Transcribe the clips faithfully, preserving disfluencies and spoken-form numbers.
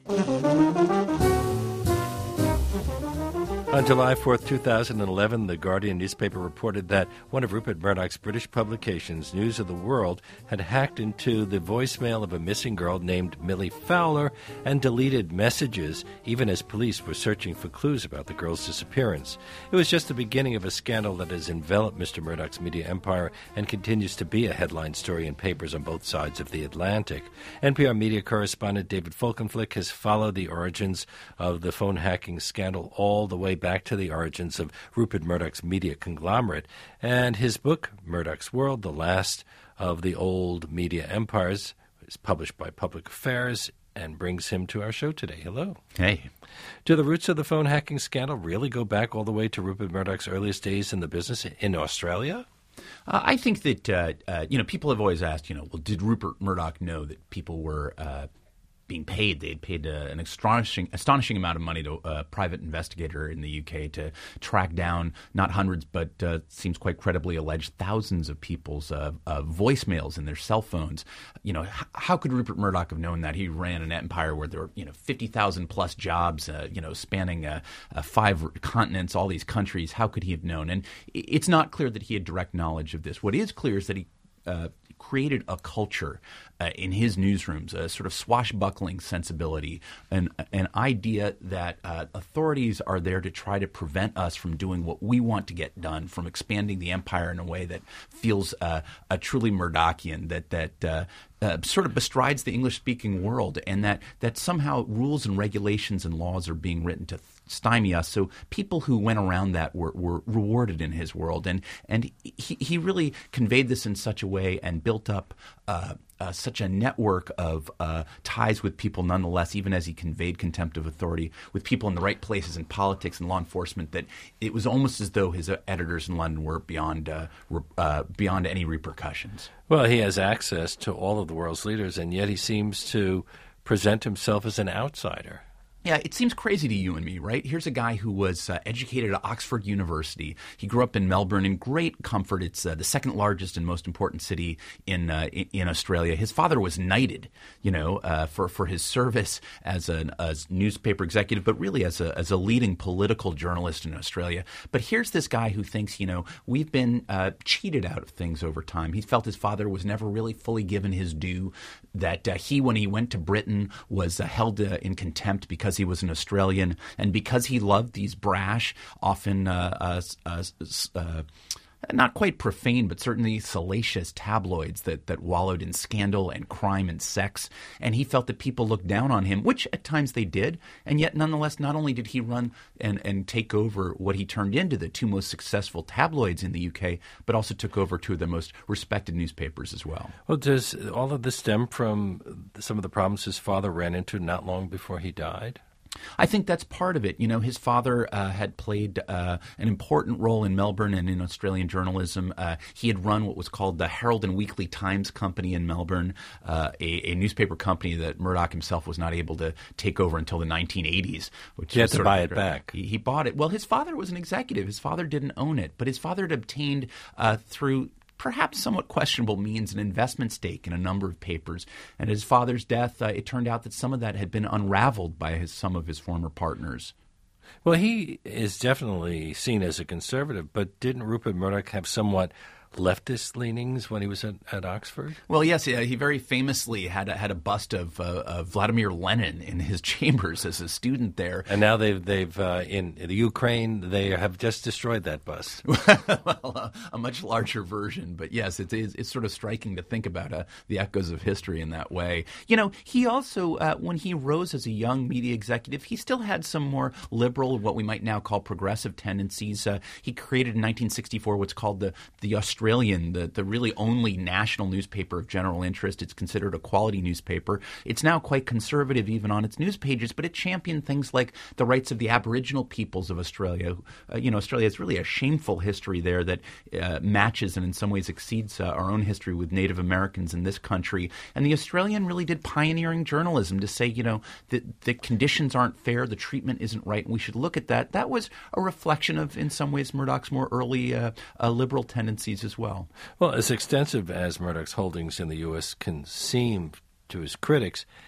On July fourth, two thousand eleven, The Guardian newspaper reported that one of Rupert Murdoch's British publications, News of the World, had hacked into the voicemail of a missing girl named Millie Fowler and deleted messages, even as police were searching for clues about the girl's disappearance. It was just the beginning of a scandal that has enveloped Mister Murdoch's media empire and continues to be a headline story in papers on both sides of the Atlantic. N P R media correspondent David Folkenflik has followed the origins of the phone hacking scandal all the way back to the origins of Rupert Murdoch's media conglomerate, and his book, Murdoch's World, The Last of the Old Media Empires, is published by Public Affairs and brings him to our show today. Hello. Hey. Do the roots of the phone hacking scandal really go back all the way to Rupert Murdoch's earliest days in the business in Australia? Uh, I think that, uh, uh, you know, people have always asked, you know, well, did Rupert Murdoch know that people were uh, being paid? They had paid uh, an astonishing, astonishing amount of money to a private investigator in the U K to track down not hundreds, but uh, seems quite credibly alleged thousands of people's uh, uh, voicemails in their cell phones. You know, h- how could Rupert Murdoch have known that? He ran an empire where there were, you know, fifty thousand plus jobs, uh, you know, spanning uh, uh, five continents, all these countries. How could he have known? And it's not clear that he had direct knowledge of this. What is clear is that he Uh, created a culture uh, in his newsrooms, a sort of swashbuckling sensibility, an, an idea that uh, authorities are there to try to prevent us from doing what we want to get done, from expanding the empire in a way that feels uh, a truly Murdochian, that that uh, uh, sort of bestrides the English-speaking world, and that, that somehow rules and regulations and laws are being written to stymie us. So people who went around that were, were rewarded in his world. And and he, he really conveyed this in such a way and built up uh, uh, such a network of uh, ties with people nonetheless, even as he conveyed contempt of authority with people in the right places in politics and law enforcement, that it was almost as though his uh, editors in London were beyond, uh, re- uh, beyond any repercussions. Well, he has access to all of the world's leaders, and yet he seems to present himself as an outsider. Yeah, it seems crazy to you and me, right? Here's a guy who was uh, educated at Oxford University. He grew up in Melbourne in great comfort. It's uh, the second largest and most important city in uh, in Australia. His father was knighted, you know, uh, for for his service as a as newspaper executive, but really as a as a leading political journalist in Australia. But here's this guy who thinks, you know, we've been uh, cheated out of things over time. He felt his father was never really fully given his due. That uh, he, when he went to Britain, was uh, held uh, in contempt because he was an Australian, and because he loved these brash, often uh, uh, uh, uh, not quite profane, but certainly salacious tabloids that, that wallowed in scandal and crime and sex. And he felt that people looked down on him, which at times they did. And yet, nonetheless, not only did he run and, and take over what he turned into the two most successful tabloids in the U K, but also took over two of the most respected newspapers as well. Well, does all of this stem from some of the problems his father ran into not long before he died? I think that's part of it. You know, his father uh, had played uh, an important role in Melbourne and in Australian journalism. Uh, he had run what was called the Herald and Weekly Times Company in Melbourne, uh, a, a newspaper company that Murdoch himself was not able to take over until the nineteen eighties. Which he had to buy it back. He, he bought it. Well, his father was an executive. His father didn't own it, but his father had obtained uh, through perhaps somewhat questionable means, an investment stake in a number of papers. And at his father's death, uh, it turned out that some of that had been unraveled by his, some of his former partners. Well, he is definitely seen as a conservative, but didn't Rupert Murdoch have somewhat leftist leanings when he was at, at Oxford? Well, yes, yeah, he very famously had a, had a bust of, uh, of Vladimir Lenin in his chambers as a student there. And now they've they've uh, in the Ukraine they have just destroyed that bust. well, uh, a much larger version, but yes, it is it's sort of striking to think about uh, the echoes of history in that way. You know, he also uh, when he rose as a young media executive, he still had some more liberal, what we might now call progressive tendencies. Uh, he created in nineteen sixty-four what's called the the Australian, the, the really only national newspaper of general interest. It's considered a quality newspaper. It's now quite conservative even on its news pages, but it championed things like the rights of the Aboriginal peoples of Australia. Uh, you know, Australia has really a shameful history there that uh, matches and in some ways exceeds uh, our own history with Native Americans in this country. And the Australian really did pioneering journalism to say, you know, that the conditions aren't fair, the treatment isn't right, and we should look at that. That was a reflection of, in some ways, Murdoch's more early uh, uh, liberal tendencies as well. Well, as extensive as Murdoch's holdings in the U S can seem to his critics,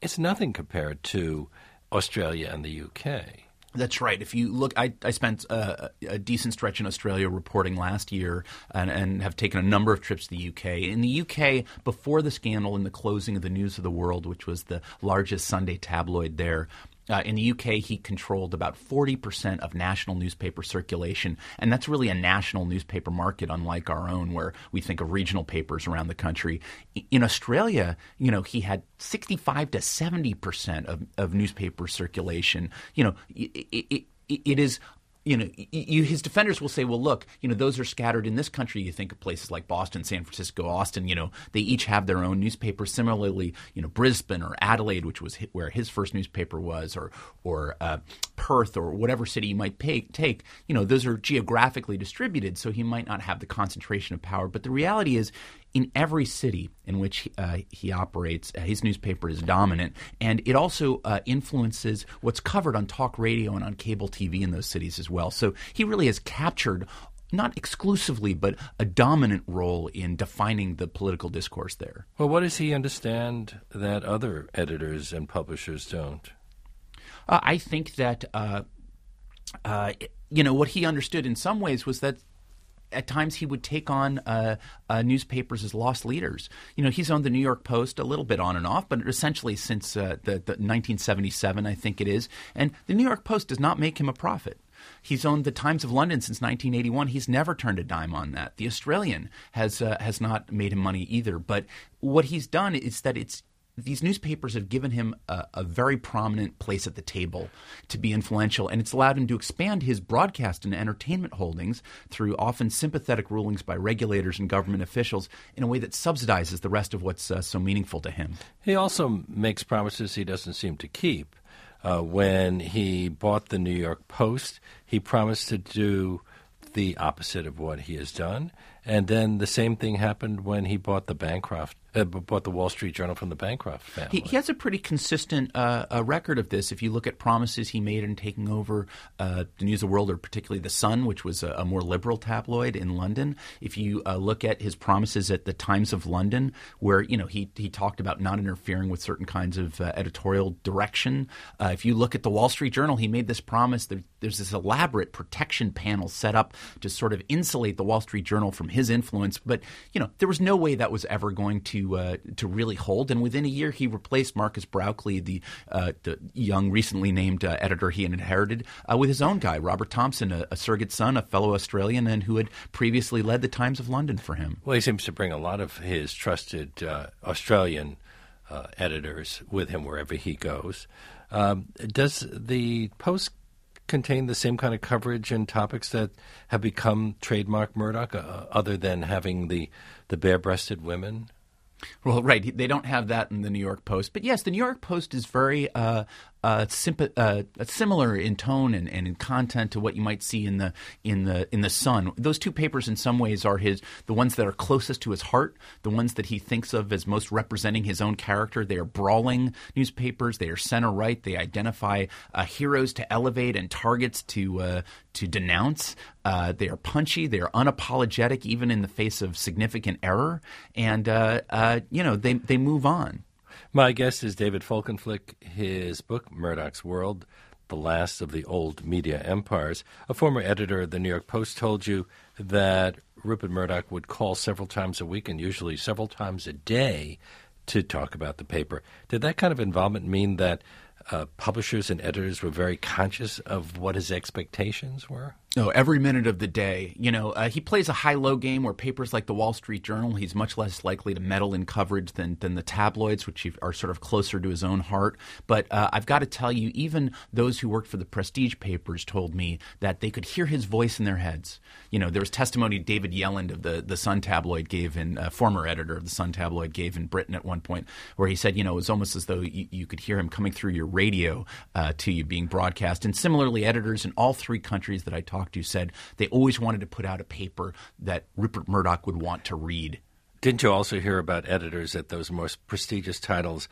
it's nothing compared to Australia and the U K. That's right. If you look, I, I spent uh, a decent stretch in Australia reporting last year and, and have taken a number of trips to the U K. In the U K, before the scandal and the closing of the News of the World, which was the largest Sunday tabloid there, Uh, in the U K, he controlled about forty percent of national newspaper circulation, and that's really a national newspaper market, unlike our own, where we think of regional papers around the country. In Australia, you know, he had sixty-five to seventy percent of, of newspaper circulation. You know, it, it, it, it is. You know, you, his defenders will say, well, look, you know, those are scattered in this country. You think of places like Boston, San Francisco, Austin, you know, they each have their own newspaper. Similarly, you know, Brisbane or Adelaide, which was where his first newspaper was, or or uh, Perth or whatever city you might pay, take, you know, those are geographically distributed, so he might not have the concentration of power. But the reality is, in every city in which uh, he operates, uh, his newspaper is dominant, and it also uh, influences what's covered on talk radio and on cable T V in those cities as well. So he really has captured, not exclusively, but a dominant role in defining the political discourse there. Well, what does he understand that other editors and publishers don't? Uh, I think that, uh, uh, you know, what he understood in some ways was that at times he would take on uh, uh, newspapers as lost leaders. You know, he's owned the New York Post a little bit on and off, but essentially since uh, the, the nineteen seventy-seven, I think it is. And the New York Post does not make him a profit. He's owned the Times of London since nineteen eighty-one. He's never turned a dime on that. The Australian has uh, has not made him money either. But what he's done is that it's these newspapers have given him a, a very prominent place at the table to be influential, and it's allowed him to expand his broadcast and entertainment holdings through often sympathetic rulings by regulators and government officials in a way that subsidizes the rest of what's uh, so meaningful to him. He also makes promises he doesn't seem to keep. Uh, when he bought the New York Post, he promised to do the opposite of what he has done. And then the same thing happened when he bought the Bancroft, uh, bought the Wall Street Journal from the Bancroft family. He, he has a pretty consistent uh, uh, record of this. If you look at promises he made in taking over uh, the News of the World, or particularly The Sun, which was a, a more liberal tabloid in London. If you uh, look at his promises at the Times of London, where you know he he talked about not interfering with certain kinds of uh, editorial direction. Uh, if you look at the Wall Street Journal, he made this promise. There, there's this elaborate protection panel set up to sort of insulate the Wall Street Journal from his influence, but you know there was no way that was ever going to uh, to really hold. And within a year, he replaced Marcus Brauchley, the, uh, the young, recently named uh, editor he had inherited, uh, with his own guy, Robert Thompson, a, a surrogate son, a fellow Australian, and who had previously led the Times of London for him. Well, he seems to bring a lot of his trusted uh, Australian uh, editors with him wherever he goes. Um, does the Post contain the same kind of coverage and topics that have become trademark Murdoch, uh, other than having the, the bare-breasted women? Well, right. They don't have that in the New York Post. But yes, the New York Post is very uh, uh, simp- uh, similar in tone and, and in content to what you might see in the in the in the Sun. Those two papers, in some ways, are his the ones that are closest to his heart, the ones that he thinks of as most representing his own character. They are brawling newspapers. They are center right. They identify uh, heroes to elevate and targets to uh, to denounce. Uh, they are punchy. They are unapologetic, even in the face of significant error. And uh, uh, you know, they they move on. My guest is David Folkenflik. His book, Murdoch's World, The Last of the Old Media Empires. A former editor of the New York Post told you that Rupert Murdoch would call several times a week and usually several times a day to talk about the paper. Did that kind of involvement mean that uh, publishers and editors were very conscious of what his expectations were? Oh, every minute of the day. You know, uh, he plays a high-low game where papers like the Wall Street Journal, he's much less likely to meddle in coverage than, than the tabloids, which are sort of closer to his own heart. But uh, I've got to tell you, even those who worked for the prestige papers told me that they could hear his voice in their heads. You know, there was testimony David Yelland of the, the Sun tabloid gave in, uh, former editor of the Sun tabloid gave in Britain at one point, where he said, you know, it was almost as though you, you could hear him coming through your radio uh, to you being broadcast. And similarly, editors in all three countries that I talked to said they always wanted to put out a paper that Rupert Murdoch would want to read. Didn't you also hear about editors at those most prestigious titles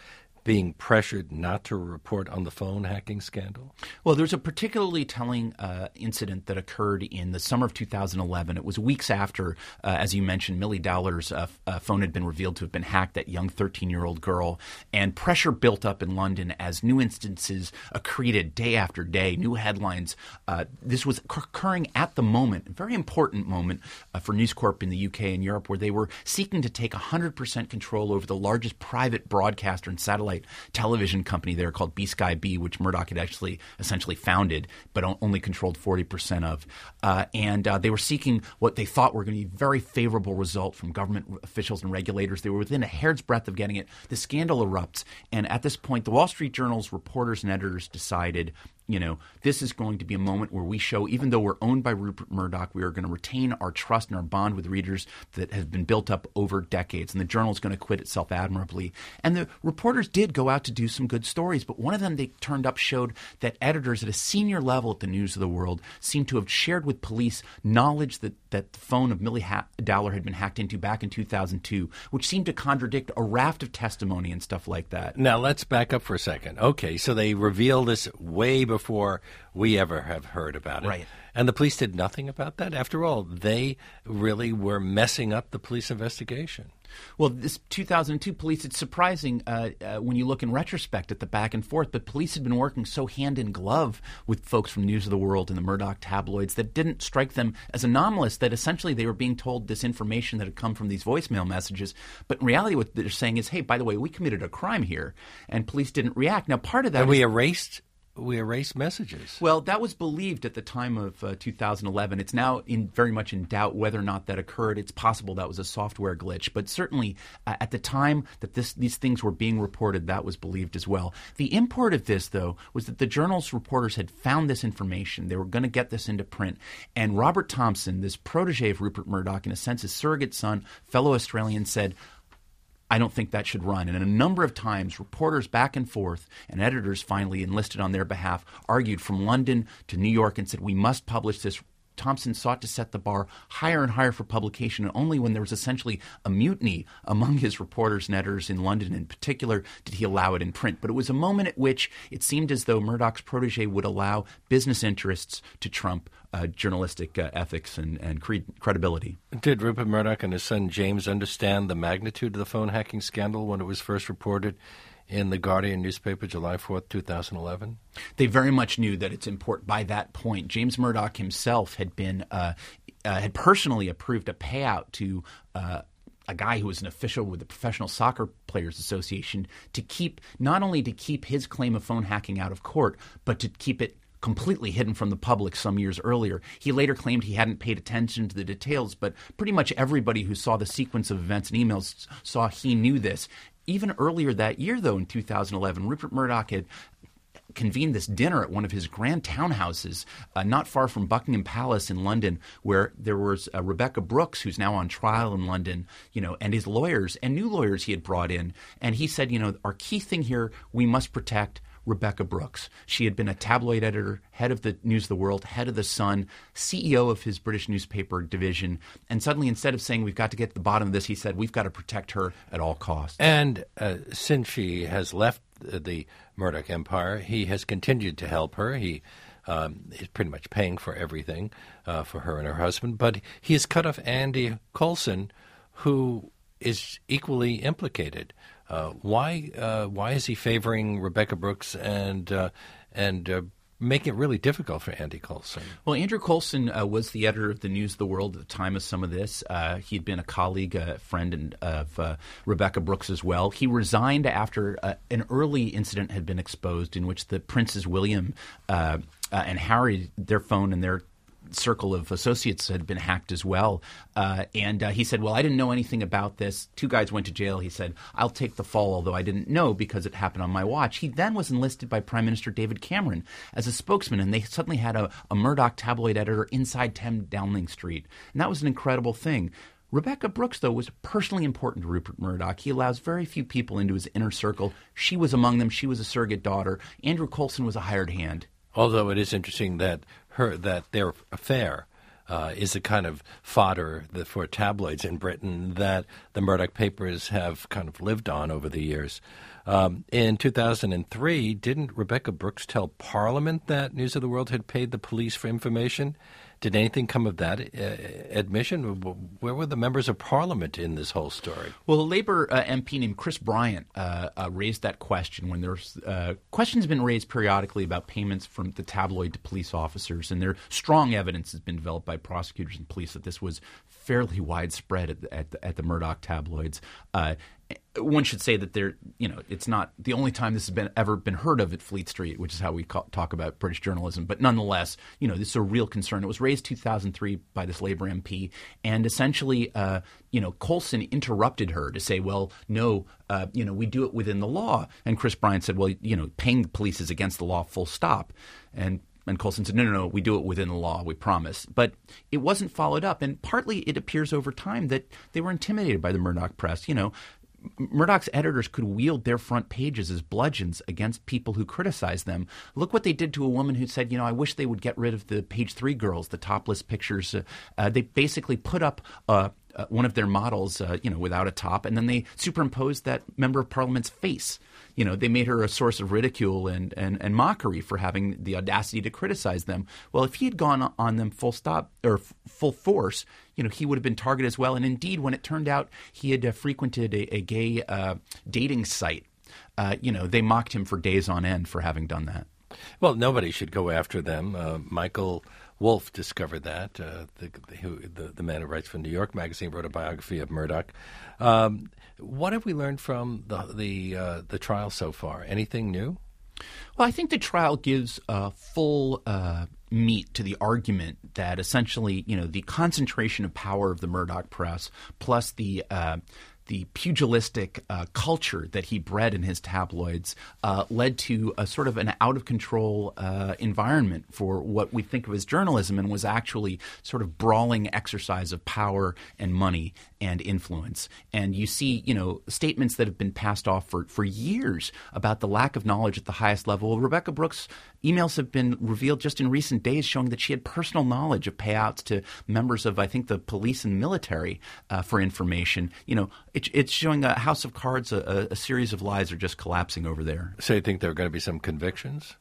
being pressured not to report on the phone hacking scandal? Well, there's a particularly telling uh, incident that occurred in the summer of two thousand eleven. It was weeks after, uh, as you mentioned, Millie Dowler's uh, uh, phone had been revealed to have been hacked, that young thirteen-year-old girl, and pressure built up in London as new instances accreted day after day, new headlines. Uh, this was occurring at the moment, a very important moment uh, for News Corp in the U K and Europe, where they were seeking to take one hundred percent control over the largest private broadcaster and satellite television company there called B Sky B, which Murdoch had actually essentially founded, but only controlled forty percent of. Uh, and uh, they were seeking what they thought were going to be very favorable result from government officials and regulators. They were within a hair's breadth of getting it. The scandal erupts. And at this point, the Wall Street Journal's reporters and editors decided, you know, this is going to be a moment where we show, even though we're owned by Rupert Murdoch, we are going to retain our trust and our bond with readers that has been built up over decades. And the Journal is going to acquit itself admirably. And the reporters did go out to do some good stories, but one of them they turned up showed that editors at a senior level at the News of the World seemed to have shared with police knowledge that, that the phone of Millie ha- Dowler had been hacked into back in two thousand two, which seemed to contradict a raft of testimony and stuff like that. Now, let's back up for a second. Okay, so they reveal this way before before we ever have heard about it. Right. And the police did nothing about that? After all, they really were messing up the police investigation. Well, this two thousand two police, it's surprising uh, uh, when you look in retrospect at the back and forth, but police had been working so hand in glove with folks from News of the World and the Murdoch tabloids that didn't strike them as anomalous, that essentially they were being told this information that had come from these voicemail messages. But in reality, what they're saying is, hey, by the way, we committed a crime here, and police didn't react. Now, part of that and is, we erased We erased messages. Well, that was believed at the time of uh, two thousand eleven. It's now in very much in doubt whether or not that occurred. It's possible that was a software glitch, but certainly uh, at the time that this these things were being reported, that was believed as well. The import of this, though, was that the Journal's reporters had found this information. They were going to get this into print, and Robert Thompson, this protege of Rupert Murdoch, in a sense his surrogate son, fellow Australian, said, I don't think that should run. And a number of times, reporters back and forth and editors finally enlisted on their behalf argued from London to New York and said, we must publish this. Thompson sought to set the bar higher and higher for publication, and only when there was essentially a mutiny among his reporters and editors in London in particular did he allow it in print. But it was a moment at which it seemed as though Murdoch's protege would allow business interests to trump uh, journalistic uh, ethics and, and cre- credibility. Did Rupert Murdoch and his son James understand the magnitude of the phone hacking scandal when it was first reported in the Guardian newspaper, July fourth, two thousand eleven? They very much knew that it's important. By that point, James Murdoch himself had been uh, uh, had personally approved a payout to uh, a guy who was an official with the Professional Soccer Players Association to keep not only to keep his claim of phone hacking out of court, but to keep it completely hidden from the public some years earlier. He later claimed he hadn't paid attention to the details, but pretty much everybody who saw the sequence of events and emails saw he knew this. Even earlier that year, though, in two thousand eleven, Rupert Murdoch had convened this dinner at one of his grand townhouses uh, not far from Buckingham Palace in London, where there was uh, Rebekah Brooks, who's now on trial in London, you know, and his lawyers and new lawyers he had brought in. And he said, you know, our key thing here, we must protect Rebekah Brooks. She had been a tabloid editor, head of the News of the World, head of The Sun, C E O of his British newspaper division. And suddenly, instead of saying we've got to get to the bottom of this, he said we've got to protect her at all costs. And uh, since she has left the Murdoch empire, he has continued to help her. He um, is pretty much paying for everything uh, for her and her husband. But he has cut off Andy Coulson, who is equally implicated. Uh, why uh, why is he favoring Rebekah Brooks and uh, and uh, making it really difficult for Andy Coulson? Well, Andrew Coulson uh, was the editor of the News of the World at the time of some of this. Uh, he'd been a colleague, a friend and, of uh, Rebekah Brooks as well. He resigned after uh, an early incident had been exposed in which the Princes William uh, uh, and Harry, their phone and their circle of associates had been hacked as well. Uh, and uh, he said, well, I didn't know anything about this. Two guys went to jail. He said, I'll take the fall, although I didn't know because it happened on my watch. He then was enlisted by Prime Minister David Cameron as a spokesman, and they suddenly had a, a Murdoch tabloid editor inside ten Downing Street. And that was an incredible thing. Rebekah Brooks, though, was personally important to Rupert Murdoch. He allows very few people into his inner circle. She was among them. She was a surrogate daughter. Andrew Coulson was a hired hand. Although it is interesting that her that their affair uh, is a kind of fodder that for tabloids in Britain that the Murdoch papers have kind of lived on over the years. Um, in two thousand three, didn't Rebekah Brooks tell Parliament that News of the World had paid the police for information? Did anything come of that uh, admission? Where were the members of Parliament in this whole story? Well, a Labour uh, M P named Chris Bryant uh, uh, raised that question when there's uh, questions have been raised periodically about payments from the tabloid to police officers, and there strong evidence has been developed by prosecutors and police that this was fairly widespread at the, at the, at the Murdoch tabloids. Uh, One should say that there, you know, it's not the only time this has been ever been heard of at Fleet Street, which is how we ca- talk about British journalism. But nonetheless, you know, this is a real concern. It was raised two thousand three by this Labour M P, and essentially, uh, you know, Coulson interrupted her to say, "Well, no, uh, you know, we do it within the law." And Chris Bryant said, "Well, you know, paying the police is against the law, full stop." And And Coulson said, no, no, no, we do it within the law, we promise. But it wasn't followed up. And partly it appears over time that they were intimidated by the Murdoch press. You know, Murdoch's editors could wield their front pages as bludgeons against people who criticized them. Look what they did to a woman who said, you know, I wish they would get rid of the page three girls, the topless pictures. Uh, uh, they basically put up uh, uh, one of their models, uh, you know, without a top, and then they superimposed that member of Parliament's face. You know, they made her a source of ridicule and, and, and mockery for having the audacity to criticize them. Well, if he had gone on them full stop or f- full force, you know, he would have been targeted as well. And indeed, when it turned out he had uh, frequented a, a gay uh, dating site, uh, you know, they mocked him for days on end for having done that. Well, nobody should go after them. Uh, Michael Wolff discovered that. Uh, the, the, the, the man who writes for New York Magazine wrote a biography of Murdoch. Um, what have we learned from the the, uh, the trial so far? Anything new? Well, I think the trial gives uh, full uh, meat to the argument that essentially, you know, the concentration of power of the Murdoch press plus the uh, the pugilistic uh, culture that he bred in his tabloids uh, led to a sort of an out-of-control uh, environment for what we think of as journalism, and was actually sort of brawling exercise of power and money and influence. And you see, you know, statements that have been passed off for, for years about the lack of knowledge at the highest level. Rebekah Brooks' emails have been revealed just in recent days showing that she had personal knowledge of payouts to members of, I think, the police and military uh, for information. You know, it, it's showing a house of cards, a, a series of lies are just collapsing over there. So you think there are going to be some convictions?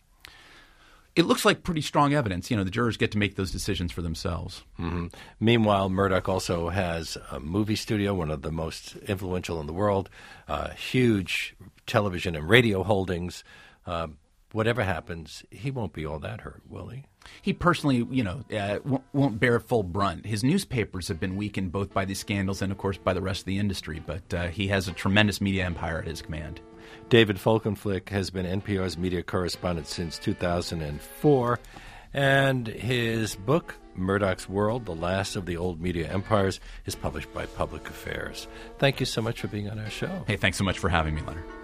It looks like pretty strong evidence. You know, the jurors get to make those decisions for themselves. Mm-hmm. Meanwhile, Murdoch also has a movie studio, one of the most influential in the world, uh, huge television and radio holdings. Uh, whatever happens, he won't be all that hurt, will he? He personally, you know, uh, won't bear full brunt. His newspapers have been weakened both by these scandals and, of course, by the rest of the industry. But uh, he has a tremendous media empire at his command. David Folkenflik has been N P R's media correspondent since two thousand four, and his book, Murdoch's World, The Last of the Old Media Empires, is published by Public Affairs. Thank you so much for being on our show. Hey, thanks so much for having me, Leonard.